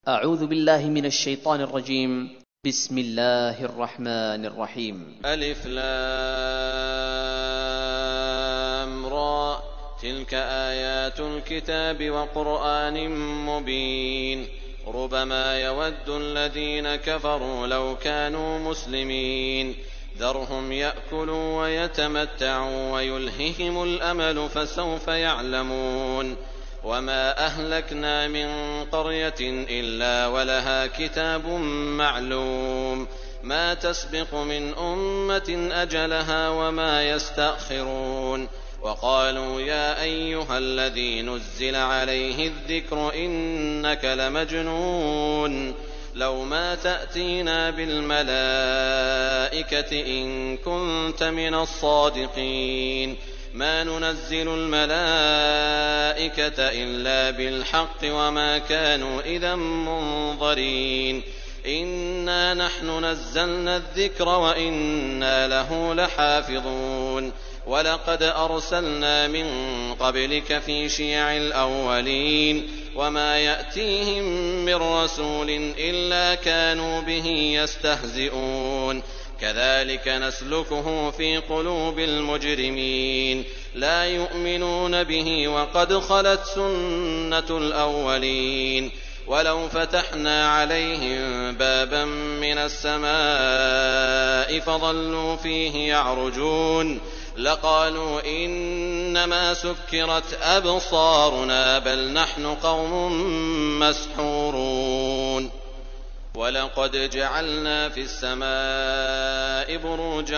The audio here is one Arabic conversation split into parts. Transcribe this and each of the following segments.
أعوذ بالله من الشيطان الرجيم. بسم الله الرحمن الرحيم. ألف لام را تلك آيات الكتاب وقرآن مبين ربما يود الذين كفروا لو كانوا مسلمين ذرهم يأكلوا ويتمتعوا ويلههم الأمل فسوف يعلمون وما أهلكنا من قرية إلا ولها كتاب معلوم ما تسبق من أمة أجلها وما يستأخرون وقالوا يا أيها الذي نزل عليه الذكر إنك لمجنون لو ما تأتينا بالملائكة إن كنت من الصادقين ما ننزل الملائكة إلا بالحق وما كانوا إذا منظرين إنا نحن نزلنا الذكر وإنا له لحافظون ولقد أرسلنا من قبلك في شيع الأولين وما يأتيهم من رسول إلا كانوا به يستهزئون كذلك نسلكه في قلوب المجرمين لا يؤمنون به وقد خلت سنة الأولين ولو فتحنا عليهم بابا من السماء فظلوا فيه يعرجون لقالوا إنما سكرت أبصارنا بل نحن قوم مسحورون ولقد جعلنا في السماء بروجا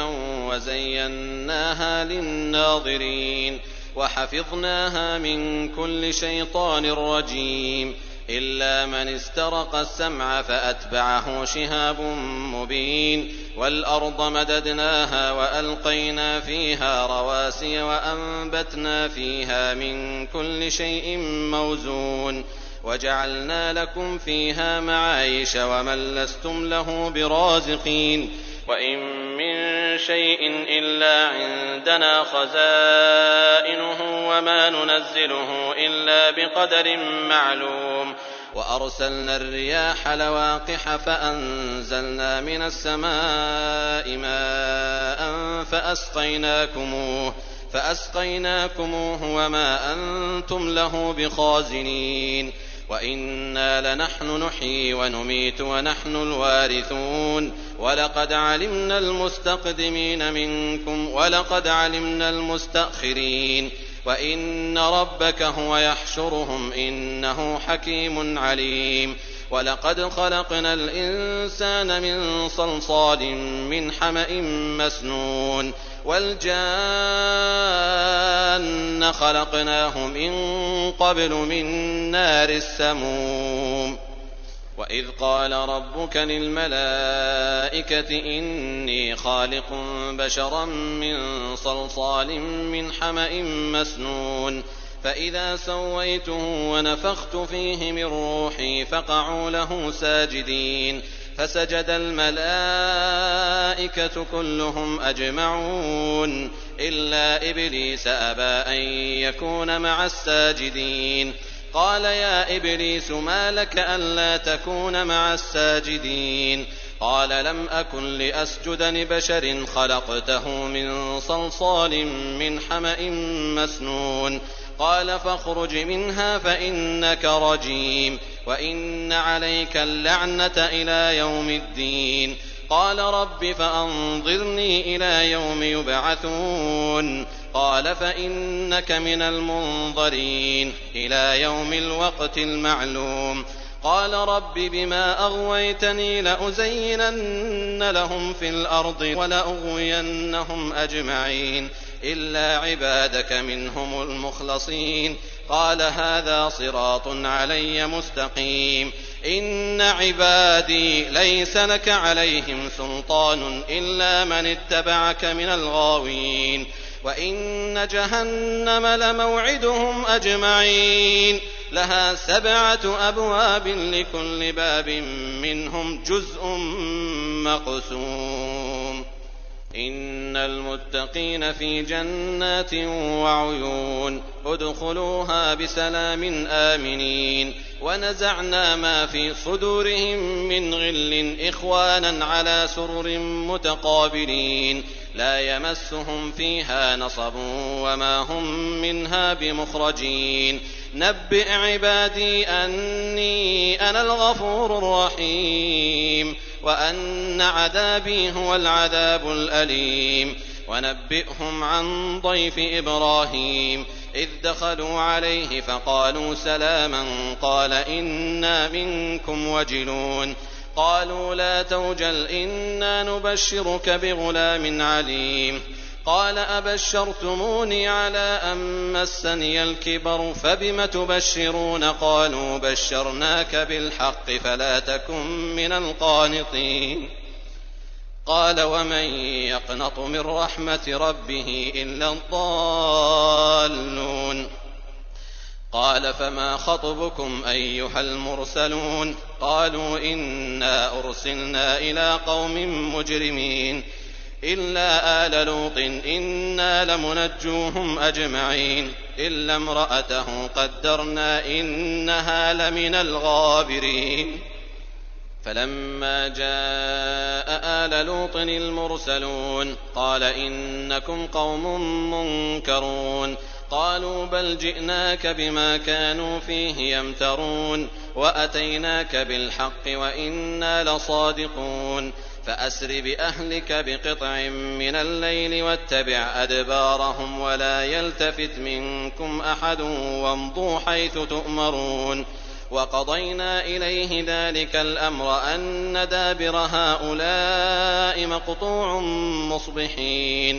وزيناها للناظرين وحفظناها من كل شيطان رجيم إلا من استرق السمع فأتبعه شهاب مبين والأرض مددناها وألقينا فيها رواسي وأنبتنا فيها من كل شيء موزون وجعلنا لكم فيها معايش ومن لستم له برازقين وإن من شيء إلا عندنا خزائنه وما ننزله إلا بقدر معلوم وأرسلنا الرياح لواقح فأنزلنا من السماء ماء فأسقيناكموه وما أنتم له بخازنين وإنا لنحن نحيي ونميت ونحن الوارثون ولقد علمنا المستقدمين منكم ولقد علمنا المستأخرين وإن ربك هو يحشرهم إنه حكيم عليم ولقد خلقنا الإنسان من صلصال من حمأ مسنون والجان خلقناه من قبل من نار السموم وإذ قال ربك للملائكة إني خالق بشرا من صلصال من حمأ مسنون فإذا سويته ونفخت فيه من روحي فقعوا له ساجدين فسجد الملائكة كلهم أجمعون إلا إبليس أبى أن يكون مع الساجدين قال يا إبليس ما لك ألا تكون مع الساجدين قال لم أكن لأسجد لبشر خلقته من صلصال من حمأ مسنون قال فاخرج منها فإنك رجيم وإن عليك اللعنة إلى يوم الدين قال رب فأنظرني إلى يوم يبعثون قال فإنك من المنظرين إلى يوم الوقت المعلوم قال رب بما أغويتني لأزينن لهم في الأرض ولأغوينهم أجمعين إلا عبادك منهم المخلصين قال هذا صراط علي مستقيم إن عبادي ليس لك عليهم سلطان إلا من اتبعك من الغاوين وإن جهنم لموعدهم أجمعين لها 7 أبواب لكل باب منهم جزء مقسوم إن المتقين في جنات وعيون ادخلوها بسلام آمنين ونزعنا ما في صدورهم من غل إخوانا على سرر متقابلين لا يمسهم فيها نصب وما هم منها بمخرجين نبئ عبادي أني أنا الغفور الرحيم وأن عذابي هو العذاب الأليم ونبئهم عن ضيف إبراهيم إذ دخلوا عليه فقالوا سلاما قال إنا منكم وجلون قالوا لا توجل إنا نبشرك بغلام عليم قال أبشرتموني على أن مسني الكبر فبم تبشرون قالوا بشرناك بالحق فلا تكن من القانطين قال ومن يقنط من رحمة ربه إلا الضالون قال فما خطبكم أيها المرسلون قالوا إنا أرسلنا إلى قوم مجرمين إلا آل لوط إنا لمنجوهم أجمعين إلا امرأته قدرنا إنها لمن الغابرين فلما جاء آل لوط المرسلون قال إنكم قوم منكرون قالوا بل جئناك بما كانوا فيه يمترون وأتيناك بالحق وإنا لصادقون فأسر بأهلك بقطع من الليل واتبع أدبارهم ولا يلتفت منكم أحد وامضوا حيث تؤمرون وقضينا إليه ذلك الأمر أن دابر هؤلاء مقطوع مصبحين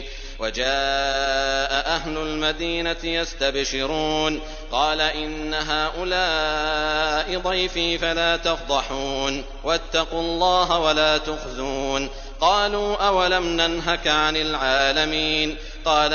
وجاء أهل المدينة يستبشرون قال إن هؤلاء ضيفي فلا تفضحون واتقوا الله ولا تخزون قالوا أولم ننهك عن العالمين قال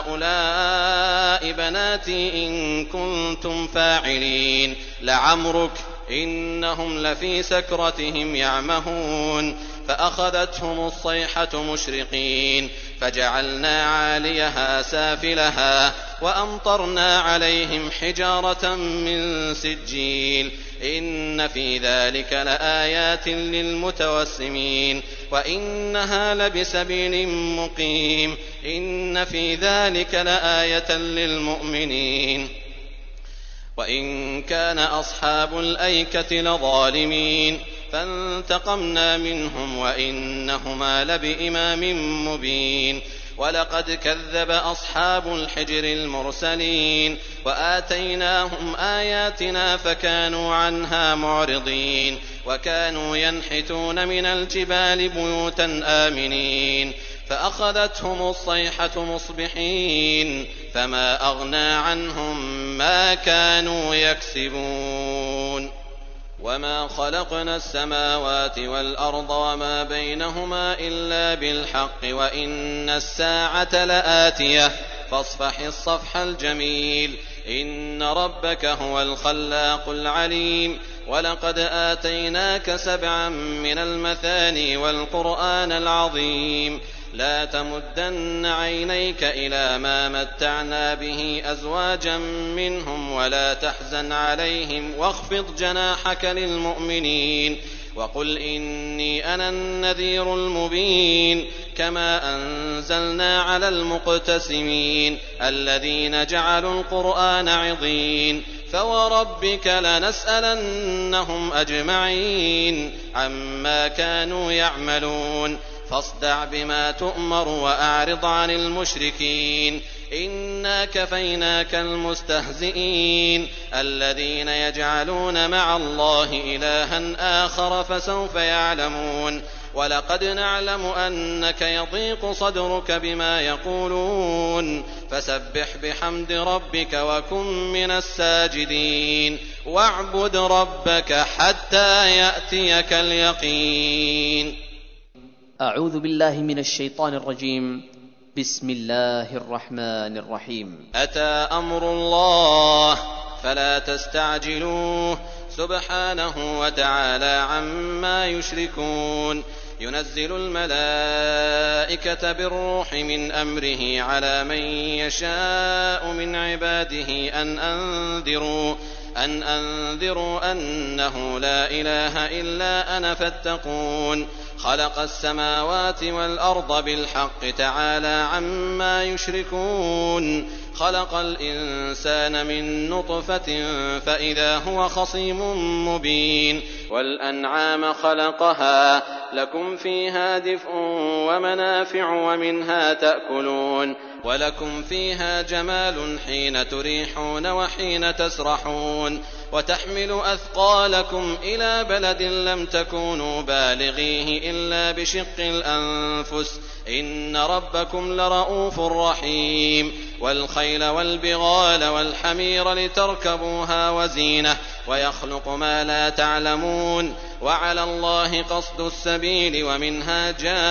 هؤلاء بناتي إن كنتم فاعلين لعمرك إنهم لفي سكرتهم يعمهون فأخذتهم الصيحة مشرقين فجعلنا عاليها سافلها وأمطرنا عليهم حجارة من سجيل إن في ذلك لآيات للمتوسمين وإنها لبسبيل مقيم إن في ذلك لآية للمؤمنين وإن كان أصحاب الأيكة لظالمين فانتقمنا منهم وإنهما لبإمام مبين ولقد كذب أصحاب الحجر المرسلين وآتيناهم آياتنا فكانوا عنها معرضين وكانوا ينحتون من الجبال بيوتا آمنين فأخذتهم الصيحة مصبحين فما أغنى عنهم ما كانوا يكسبون وما خلقنا السماوات والأرض وما بينهما إلا بالحق وإن الساعة لآتية فاصفح الصفح الجميل إن ربك هو الخلاق العليم ولقد آتيناك 7 من المثاني والقرآن العظيم لا تمدن عينيك إلى ما متعنا به أزواجا منهم ولا تحزن عليهم واخفض جناحك للمؤمنين وقل إني أنا النذير المبين كما أنزلنا على المقتسمين الذين جعلوا القرآن عضين فوربك لنسألنهم أجمعين عما كانوا يعملون فاصدع بما تؤمر وأعرض عن المشركين إنا كفيناك المستهزئين الذين يجعلون مع الله إلها آخر فسوف يعلمون ولقد نعلم أنك يضيق صدرك بما يقولون فسبح بحمد ربك وكن من الساجدين واعبد ربك حتى يأتيك اليقين. أعوذ بالله من الشيطان الرجيم. بسم الله الرحمن الرحيم. أتى أمر الله فلا تستعجلوه سبحانه وتعالى عما يشركون ينزل الملائكة بالروح من أمره على من يشاء من عباده أن أنذروا أنه لا إله إلا أنا فاتقون خلق السماوات والأرض بالحق تعالى عما يشركون خلق الإنسان من نطفة فإذا هو خصيم مبين والأنعام خلقها لكم فيها دفء ومنافع ومنها تأكلون ولكم فيها جمال حين تريحون وحين تسرحون وتحمل أثقالكم إلى بلد لم تكونوا بالغيه إلا بشق الأنفس إن ربكم لرؤوف رحيم والخيل والبغال والحمير لتركبوها وزينة ويخلق ما لا تعلمون وعلى الله قصد السبيل ومنها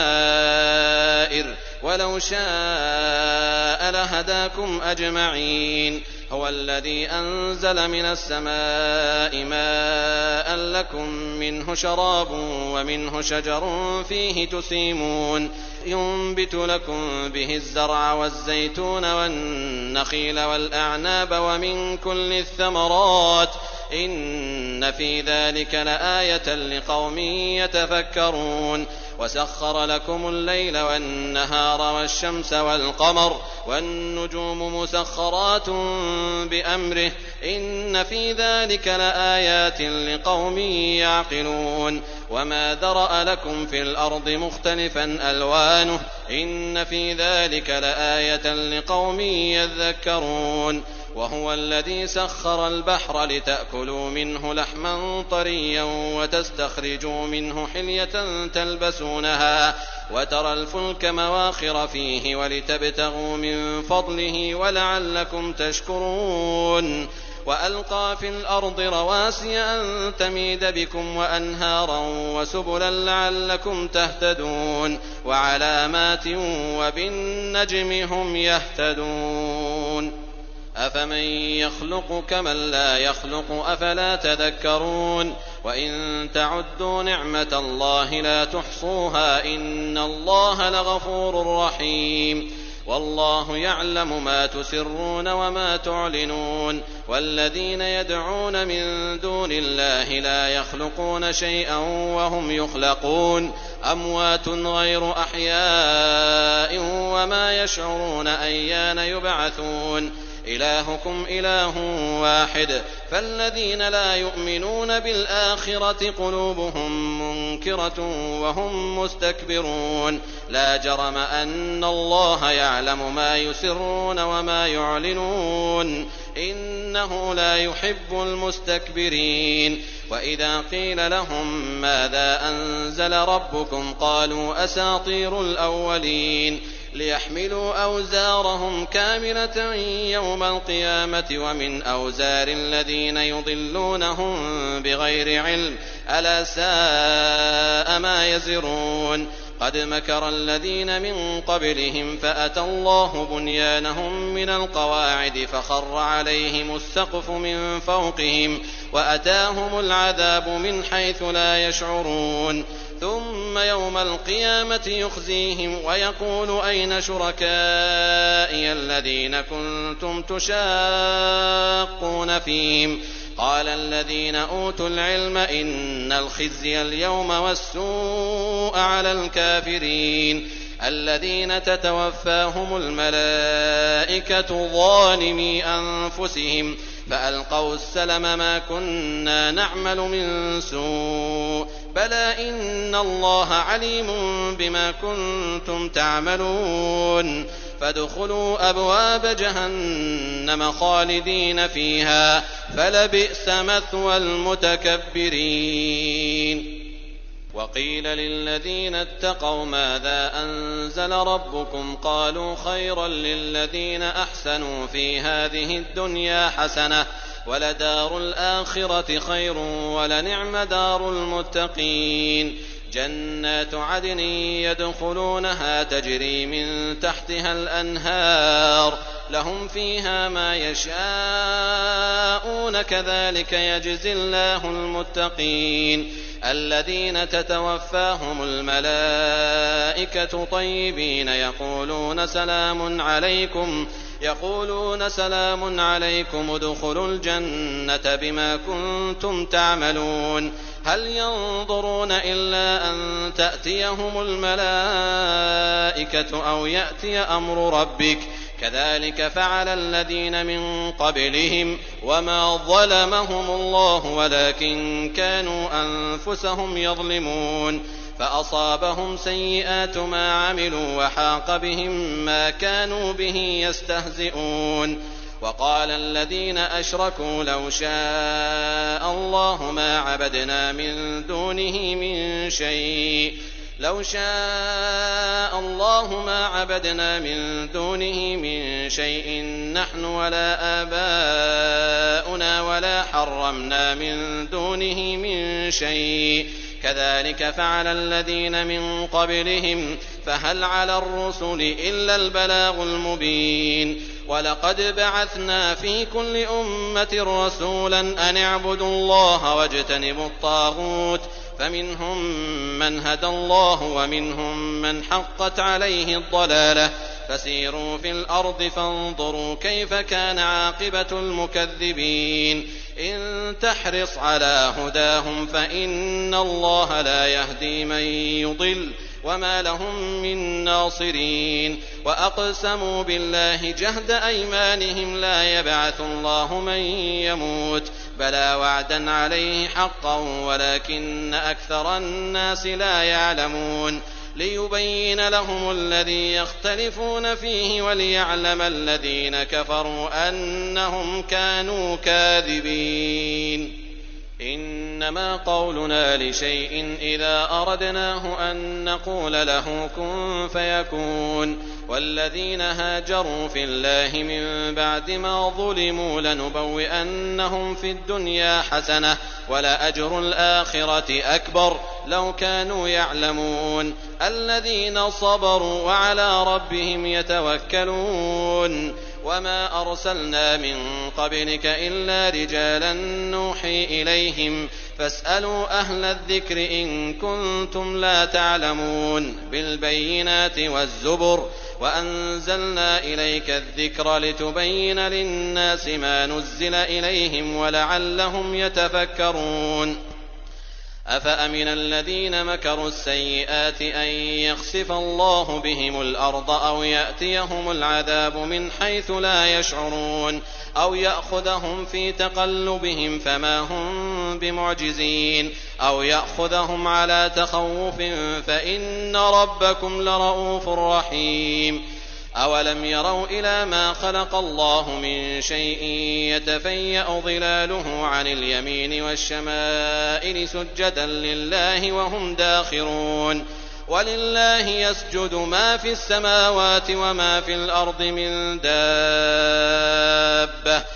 جائر ولو شاء لهداكم أجمعين هو الذي أنزل من السماء ماء لكم منه شراب ومنه شجر فيه تسيمون ينبت لكم به الزرع والزيتون والنخيل والأعناب ومن كل الثمرات إن في ذلك لآية لقوم يتفكرون وسخر لكم الليل والنهار والشمس والقمر والنجوم مسخرات بأمره إن في ذلك لآيات لقوم يعقلون وما ذرأ لكم في الأرض مختلفا ألوانه إن في ذلك لآية لقوم يذكرون وهو الذي سخر البحر لتأكلوا منه لحما طريا وتستخرجوا منه حلية تلبسونها وترى الفلك مواخر فيه ولتبتغوا من فضله ولعلكم تشكرون وألقى في الأرض رواسي أن تميد بكم وأنهارا وسبلا لعلكم تهتدون وعلامات وبالنجم هم يهتدون أفمن يخلق كمن لا يخلق أفلا تذكرون وإن تعدوا نعمة الله لا تحصوها إن الله لغفور رحيم والله يعلم ما تسرون وما تعلنون والذين يدعون من دون الله لا يخلقون شيئا وهم يخلقون أموات غير أحياء وما يشعرون أيان يبعثون إلهكم إله واحد فالذين لا يؤمنون بالآخرة قلوبهم منكرة وهم مستكبرون لا جرم أن الله يعلم ما يسرون وما يعلنون إنه لا يحب المستكبرين وإذا قيل لهم ماذا أنزل ربكم قالوا أساطير الأولين ليحملوا أوزارهم كاملة يوم القيامة ومن أوزار الذين يضلونهم بغير علم ألا ساء ما يزرون قد مكر الذين من قبلهم فأتى الله بنيانهم من القواعد فخر عليهم السقف من فوقهم وأتاهم العذاب من حيث لا يشعرون ثم يوم القيامة يخزيهم ويقول أين شركائي الذين كنتم تشاقون فيهم قال الذين أوتوا العلم إن الخزي اليوم والسوء على الكافرين الذين تتوفاهم الملائكة ظالمي أنفسهم فألقوا السلم ما كنا نعمل من سوء بلى إن الله عليم بما كنتم تعملون فادخلوا أبواب جهنم خالدين فيها فلبئس مثوى المتكبرين وقيل للذين اتقوا ماذا أنزل ربكم قالوا خيرا للذين أحسنوا في هذه الدنيا حسنة ولدار الآخرة خير ولنعم دار المتقين جنات عدن يدخلونها تجري من تحتها الأنهار لهم فيها ما يشاءون كذلك يجزي الله المتقين الذين تتوفاهم الملائكة طيبين يقولون سلام عليكم ادخلوا الجنة بما كنتم تعملون هل ينظرون إلا أن تأتيهم الملائكة أو يأتي أمر ربك كذلك فعل الذين من قبلهم وما ظلمهم الله ولكن كانوا أنفسهم يظلمون فأصابهم سيئات ما عملوا وحاق بهم ما كانوا به يستهزئون وقال الذين أشركوا لو شاء الله ما عبدنا من دونه من شيء نحن ولا آباؤنا ولا حرمنا من دونه من شيء كذلك فعل الذين من قبلهم فهل على الرسل إلا البلاغ المبين ولقد بعثنا في كل أمة رسولا أن اعبدوا الله واجتنبوا الطاغوت فمنهم من هدى الله ومنهم من حقت عليه الضلالة فسيروا في الأرض فانظروا كيف كان عاقبة المكذبين إن تحرص على هداهم فإن الله لا يهدي من يضل وما لهم من ناصرين وأقسموا بالله جهد أيمانهم لا يبعث الله من يموت بلى وعدا عليه حقا ولكن أكثر الناس لا يعلمون ليبين لهم الذي يختلفون فيه وليعلم الذين كفروا أنهم كانوا كاذبين إنما قولنا لشيء إذا أردناه أن نقول له كن فيكون والذين هاجروا في الله من بعد ما ظلموا لنبوئنهم في الدنيا حسنة ولأجر الآخرة أكبر لو كانوا يعلمون الذين صبروا وعلى ربهم يتوكلون وما أرسلنا من قبلك إلا رجالا نوحي إليهم فاسألوا أهل الذكر إن كنتم لا تعلمون بالبينات والزبر وأنزلنا إليك الذكر لتبين للناس ما نزل إليهم ولعلهم يتفكرون أفأمن الذين مكروا السيئات أن يخسف الله بهم الأرض أو يأتيهم العذاب من حيث لا يشعرون أو يأخذهم في تقلبهم فما هم بمعجزين أو يأخذهم على تخوف فإن ربكم لرؤوف رحيم أولم يروا إلى ما خلق الله من شيء يتفيأ ظلاله عن اليمين والشمائل سجدا لله وهم داخرون ولله يسجد ما في السماوات وما في الأرض من دابة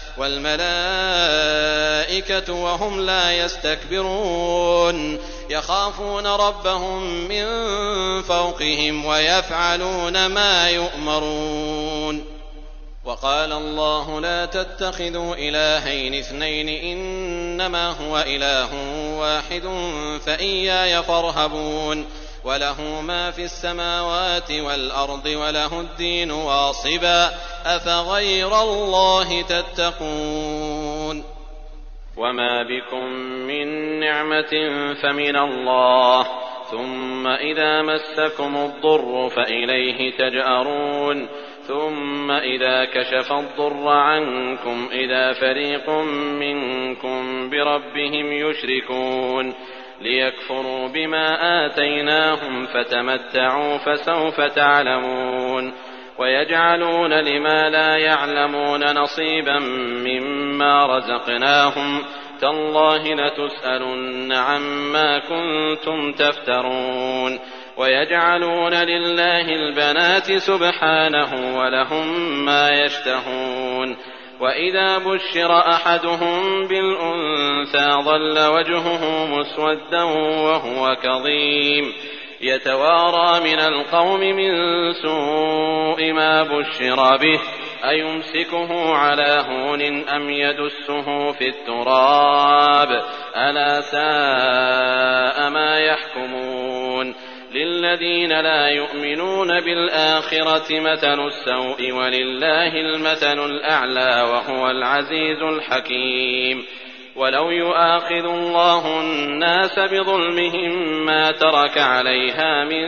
والملائكة وهم لا يستكبرون يخافون ربهم من فوقهم ويفعلون ما يؤمرون وقال الله لا تتخذوا إلهين اثنين إنما هو إله واحد فإياي فارهبون وله ما في السماوات والأرض وله الدين واصبا أفغير الله تتقون وما بكم من نعمة فمن الله ثم إذا مسكم الضر فإليه تجأرون ثم إذا كشف الضر عنكم إذا فريق منكم بربهم يشركون ليكفروا بما آتيناهم فتمتعوا فسوف تعلمون ويجعلون لما لا يعلمون نصيبا مما رزقناهم تالله لتسألن عما كنتم تفترون ويجعلون لله البنات سبحانه ولهم ما يشتهون وإذا بشر أحدهم بالأنثى ظل وجهه مسودا وهو كظيم يتوارى من القوم من سوء ما بشر به أيمسكه على هون مكنون أم يدسه في التراب ألا ساء ما يحكمون للذين لا يؤمنون بالآخرة مثل السوء ولله المثل الأعلى وهو العزيز الحكيم ولو يؤاخذ الله الناس بظلمهم ما ترك عليها من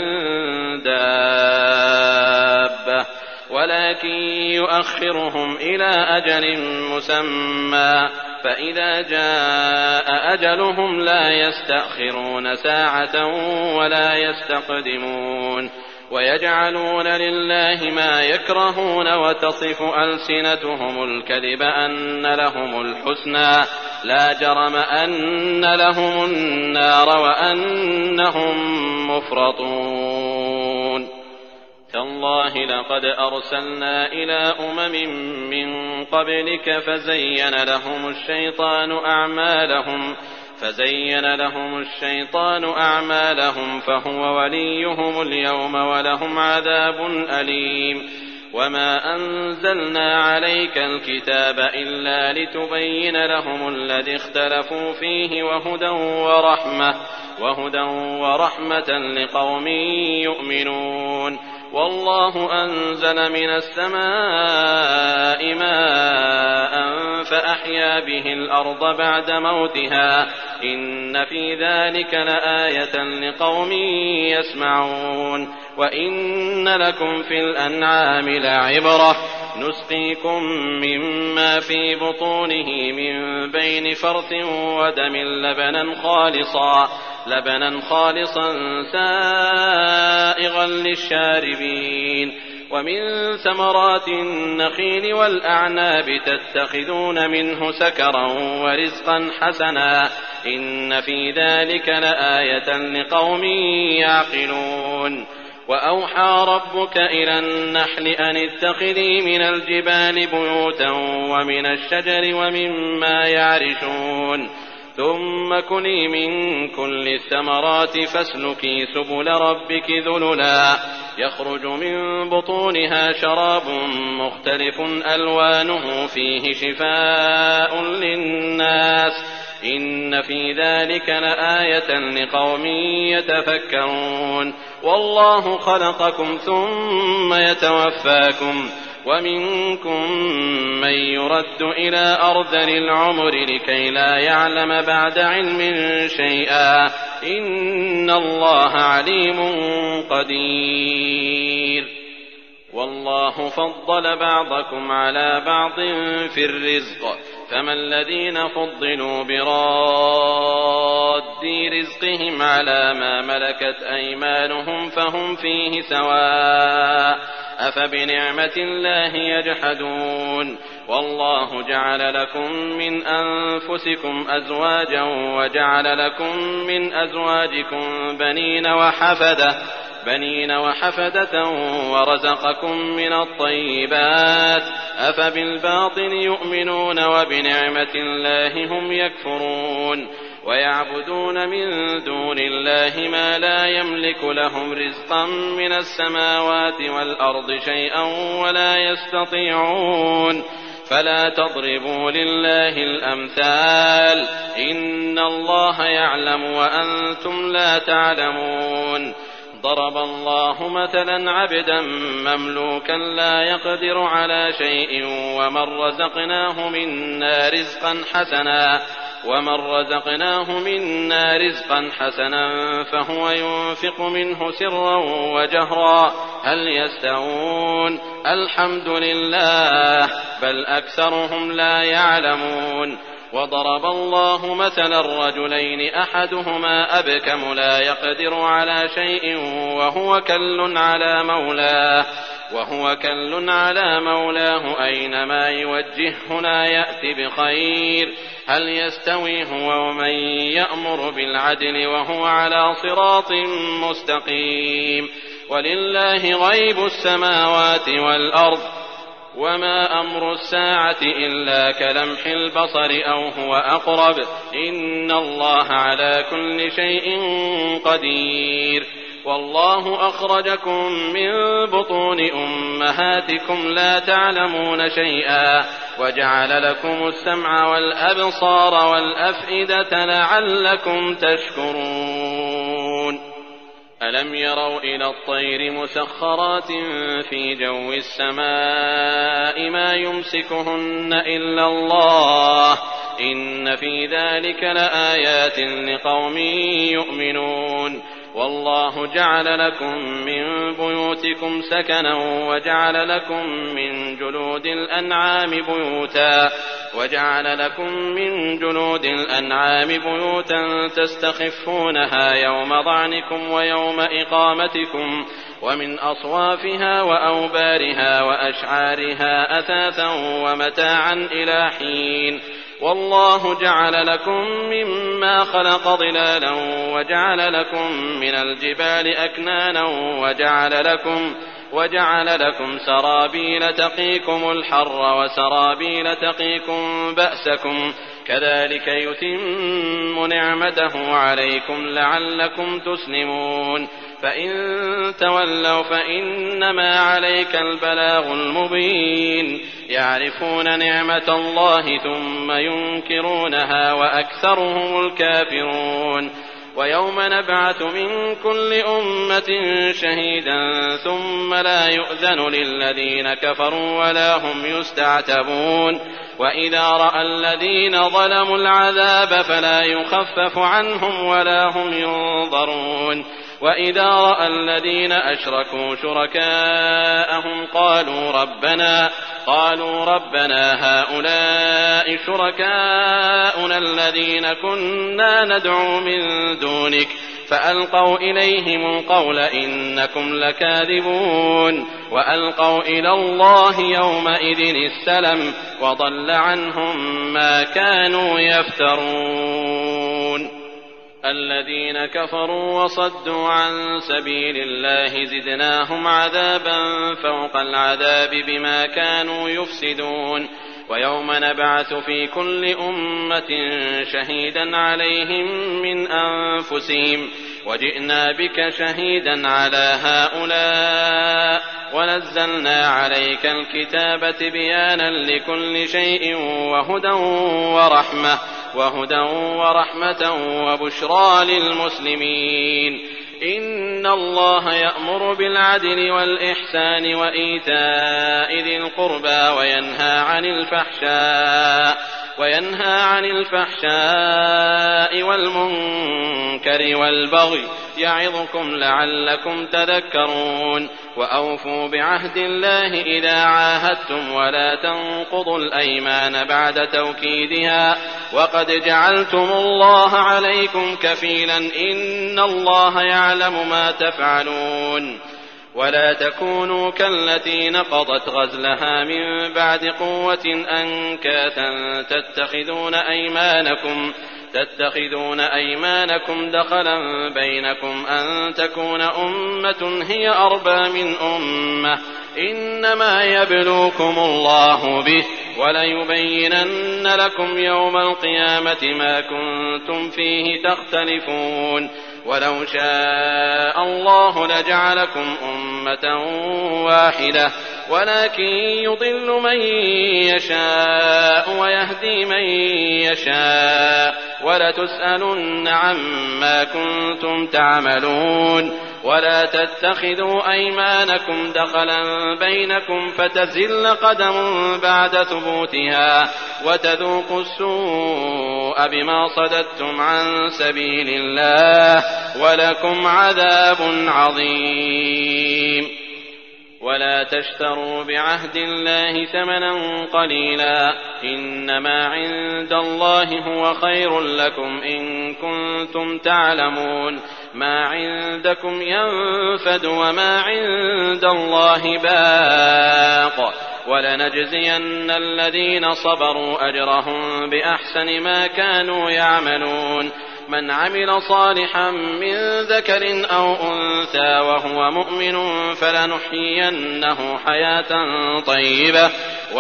دابة ولكن يؤخرهم إلى أجل مسمى فإذا جاء أجلهم لا يستأخرون ساعة ولا يستقدمون ويجعلون لله ما يكرهون وتصف ألسنتهم الكذب أن لهم الحسنى لا جرم أن لهم النار وأنهم مفرطون تالله لقد أرسلنا إلى من قبلك فزين لهم الشيطان أعمالهم فهو وليهم اليوم ولهم عذاب أليم وما أنزلنا عليك الكتاب إلا لتبين لهم الذي اختلفوا فيه وهدى ورحمة لقوم يؤمنون والله أنزل من السماء ماء فأحيا به الأرض بعد موتها إن في ذلك لآية لقوم يسمعون وإن لكم في الأنعام لعبرة نسقيكم مما في بطونه من بين فرث ودم لبنا خالصا سائغا للشاربين ومن ثمرات النخيل والأعناب تتخذون منه سكرا ورزقا حسنا إن في ذلك لآية لقوم يعقلون وأوحى ربك إلى النحل أن اتخذي من الجبال بيوتا ومن الشجر ومما يعرشون ثم كلي من كل الثمرات فاسلكي سبل ربك ذللا يخرج من بطونها شراب مختلف ألوانه فيه شفاء للناس إن في ذلك لآية لقوم يتفكرون والله خلقكم ثم يتوفاكم ومنكم من يرد إلى أرذل العمر لكي لا يعلم بعد علم شيئا إن الله عليم قدير والله فضل بعضكم على بعض في الرزق فما الذين فضلوا براد رزقهم على ما ملكت أيمانهم فهم فيه سواء أفبنعمة الله يجحدون والله جعل لكم من أنفسكم أزواجا وجعل لكم من أزواجكم بنين وحفدة ورزقكم من الطيبات أفبالباطل يؤمنون وبنعمة الله هم يكفرون ويعبدون من دون الله ما لا يملك لهم رزقا من السماوات والأرض شيئا ولا يستطيعون فلا تضربوا لله الأمثال إن الله يعلم وأنتم لا تعلمون ضرب الله مثلا عبدا مملوكا لا يقدر على شيء ومن رزقناه منا رزقا حسنا فهو ينفق منه سرا وجهرا هل يستوون الحمد لله بل أكثرهم لا يعلمون وضرب الله مثلا رجلين أحدهما أبكم لا يقدر على شيء وهو كل على مولاه أينما يوجهه لا يأتي بخير هل يستوي هو ومن يأمر بالعدل وهو على صراط مستقيم ولله غيب السماوات والأرض وما أمر الساعة إلا كلمح البصر أو هو أقرب إن الله على كل شيء قدير والله أخرجكم من بطون أمهاتكم لا تعلمون شيئا وجعل لكم السمع والأبصار والأفئدة لعلكم تشكرون ألم يروا إلى الطير مسخرات في جو السماء ما يمسكهن إلا الله إن في ذلك لآيات لقوم يؤمنون والله جعل لكم من بيوتكم سكنا وجعل لكم من جلود الأنعام بيوتا تستخفونها يوم ظعنكم ويوم إقامتكم ومن أصوافها وأوبارها وأشعارها أثاثا ومتاعا إلى حين والله جعل لكم مما خلق ظلالا وجعل لكم من الجبال أكنانا وجعل لكم سرابيل تقيكم الحر وسرابيل تقيكم بأسكم كذلك يتم نعمته عليكم لعلكم تسلمون فإن تولوا فإنما عليك البلاغ المبين يعرفون نعمة الله ثم ينكرونها وأكثرهم الكافرون ويوم نبعث من كل أمة شهيدا ثم لا يؤذن للذين كفروا ولا هم يستعتبون وإذا رأى الذين ظلموا العذاب فلا يخفف عنهم ولا هم ينظرون وإذا رأى الذين أشركوا شركاءهم قالوا ربنا هؤلاء شركاؤنا الذين كنا ندعو من دونك فألقوا إليهم القول إنكم لكاذبون وألقوا إلى الله يومئذ السلم وضل عنهم ما كانوا يفترون الذين كفروا وصدوا عن سبيل الله زدناهم عذابا فوق العذاب بما كانوا يفسدون ويوم نبعث في كل أمة شهيدا عليهم من أنفسهم وجئنا بك شهيدا على هؤلاء ونزلنا عليك الكتاب تبيانا لكل شيء وهدى ورحمة وبشرى للمسلمين إن الله يأمر بالعدل والإحسان وإيتاء ذي القربى وينهى عن الفحشاء والمنكر والبغي يعظكم لعلكم تذكرون وأوفوا بعهد الله إذا عاهدتم ولا تنقضوا الأيمان بعد توكيدها وقد جعلتم الله عليكم كفيلا إن الله يعلم ما تفعلون ولا تكونوا كالتي نقضت غزلها من بعد قوة أنكاثا تتخذون أيمانكم دخلا بينكم أن تكون أمة هي أربى من أمة إنما يبلوكم الله به وليبينن لكم يوم القيامة ما كنتم فيه تختلفون ولو شاء الله لجعلكم أمة واحدة ولكن يضل من يشاء ويهدي من يشاء ولتسألن عما كنتم تعملون ولا تتخذوا أيمانكم دخلا بينكم فتزل قدم بعد ثبوتها وتذوقوا السوء بما صددتم عن سبيل الله ولكم عذاب عظيم ولا تشتروا بعهد الله ثمنا قليلا إنما عند الله هو خير لكم إن كنتم تعلمون ما عندكم ينفد وما عند الله باق ولنجزين الذين صبروا أجرهم بأحسن ما كانوا يعملون من عمل صالحا من ذكر أو أنثى وهو مؤمن فلنحيينه حياة طيبة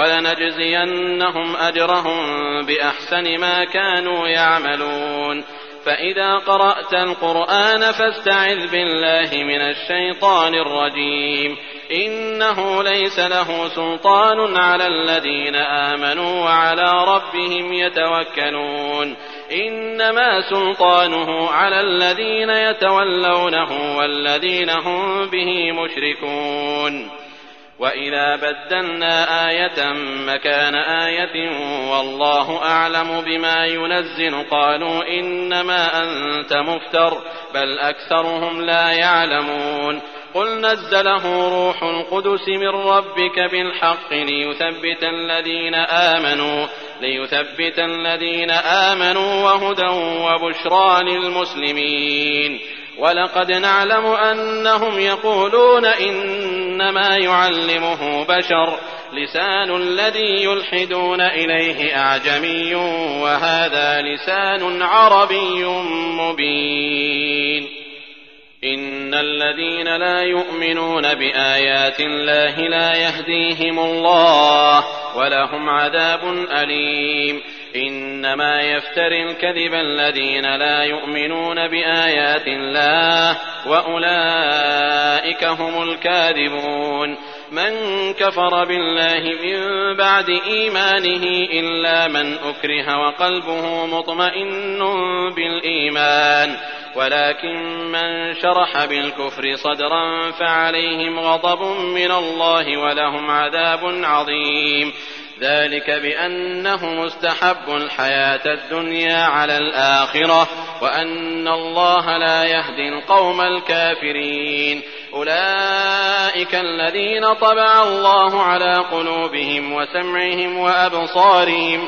ولنجزينهم أجرهم بأحسن ما كانوا يعملون فإذا قرأت القرآن فاستعذ بالله من الشيطان الرجيم. إنه ليس له سلطان على الذين آمنوا وعلى ربهم يتوكلون. إنما سلطانه على الذين يتولونه والذين هم به مشركون. وإذا بدلنا آية مكان آية والله أعلم بما ينزل قالوا إنما أنت مفتر بل أكثرهم لا يعلمون. قل نزله روح القدس من ربك بالحق ليثبت الذين آمنوا وهدى وبشرى للمسلمين. ولقد نعلم أنهم يقولون إنما يعلمه بشر لسان الذي يلحدون إليه أعجمي وهذا لسان عربي مبين. إن الذين لا يؤمنون بآيات الله لا يهديهم الله ولهم عذاب أليم. إنما يفتري الكذب الذين لا يؤمنون بآيات الله وأولئك هم الكاذبون. من كفر بالله من بعد إيمانه إلا من أكره وقلبه مطمئن بالإيمان ولكن من شرح بالكفر صدرا فعليهم غضب من الله ولهم عذاب عظيم. ذلك بأنهم استحبوا الحياة الدنيا على الآخرة وأن الله لا يهدي القوم الكافرين. أولئك الذين طبع الله على قلوبهم وسمعهم وأبصارهم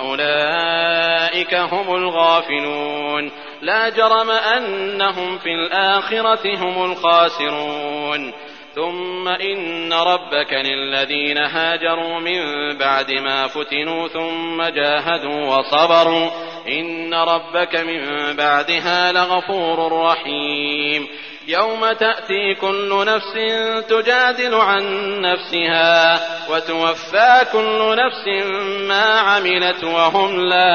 وأولئك هم الغافلون. لا جرم أنهم في الآخرة هم الخاسرون. ثم إن ربك للذين هاجروا من بعد ما فتنوا ثم جاهدوا وصبروا إن ربك من بعدها لغفور رحيم. يوم تأتي كل نفس تجادل عن نفسها وتوفى كل نفس ما عملت وهم لا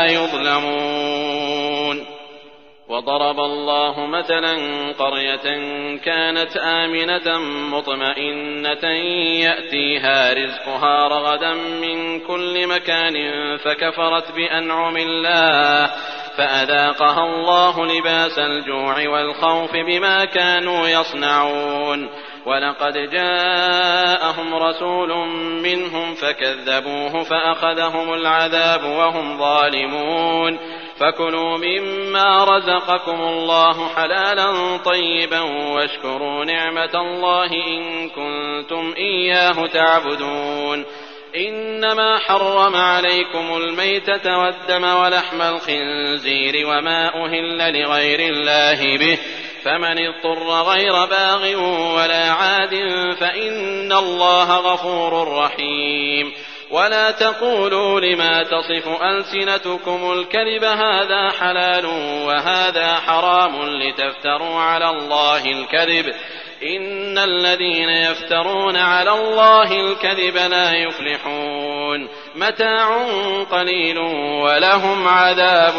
يظلمون. وضرب الله مثلا قرية كانت آمنة مطمئنة يأتيها رزقها رغدا من كل مكان فكفرت بأنعم الله فأذاقها الله لباس الجوع والخوف بما كانوا يصنعون. ولقد جاءهم رسول منهم فكذبوه فأخذهم العذاب وهم ظالمون. فكلوا مما رزقكم الله حلالا طيبا واشكروا نعمة الله إن كنتم إياه تعبدون. إنما حرم عليكم الميتة والدم ولحم الخنزير وما أهل لغير الله به فمن اضطر غير باغ ولا عاد فإن الله غفور رحيم. ولا تقولوا لما تصف ألسنتكم الكذب هذا حلال وهذا حرام لتفتروا على الله الكذب إن الذين يفترون على الله الكذب لا يفلحون. متاع قليل ولهم عذاب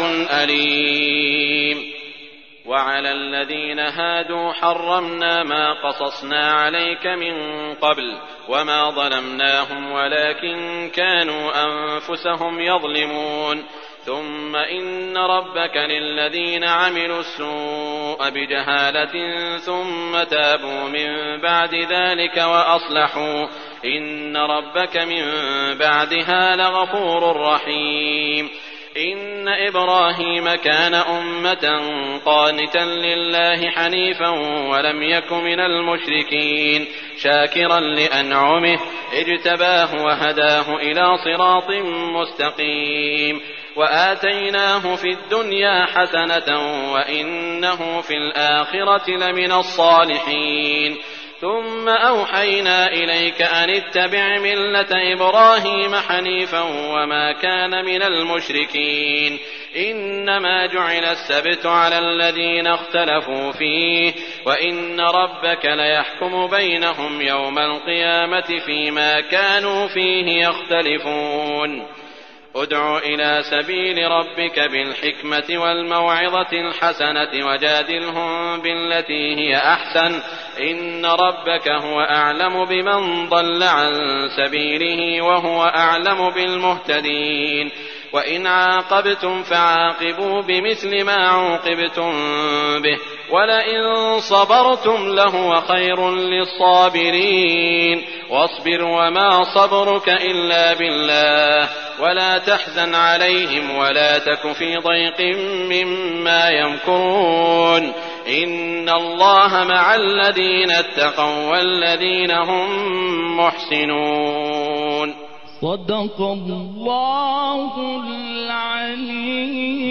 أليم. وعلى الذين هادوا حرمنا ما قصصنا عليك من قبل وما ظلمناهم ولكن كانوا أنفسهم يظلمون. ثم إن ربك للذين عملوا السوء بجهالة ثم تابوا من بعد ذلك وأصلحوا إن ربك من بعدها لغفور رحيم. إن إبراهيم كان أمة قانتا لله حنيفا ولم يك من المشركين شاكرا لأنعمه اجتباه وهداه إلى صراط مستقيم. وآتيناه في الدنيا حسنة وإنه في الآخرة لمن الصالحين. ثم أوحينا إليك أن اتبع ملة إبراهيم حنيفا وما كان من المشركين. إنما جعل السبت على الذين اختلفوا فيه وإن ربك ليحكم بينهم يوم القيامة فيما كانوا فيه يختلفون. ادع إلى سبيل ربك بالحكمة والموعظة الحسنة وجادلهم بالتي هي أحسن إن ربك هو أعلم بمن ضل عن سبيله وهو أعلم بالمهتدين. وإن عاقبتم فعاقبوا بمثل ما عوقبتم به ولئن صبرتم لهو خير للصابرين. واصبر وما صبرك إلا بالله ولا تحزن عليهم ولا تك في ضيق مما يمكرون إن الله مع الذين اتقوا والذين هم محسنون. صدق الله العليم.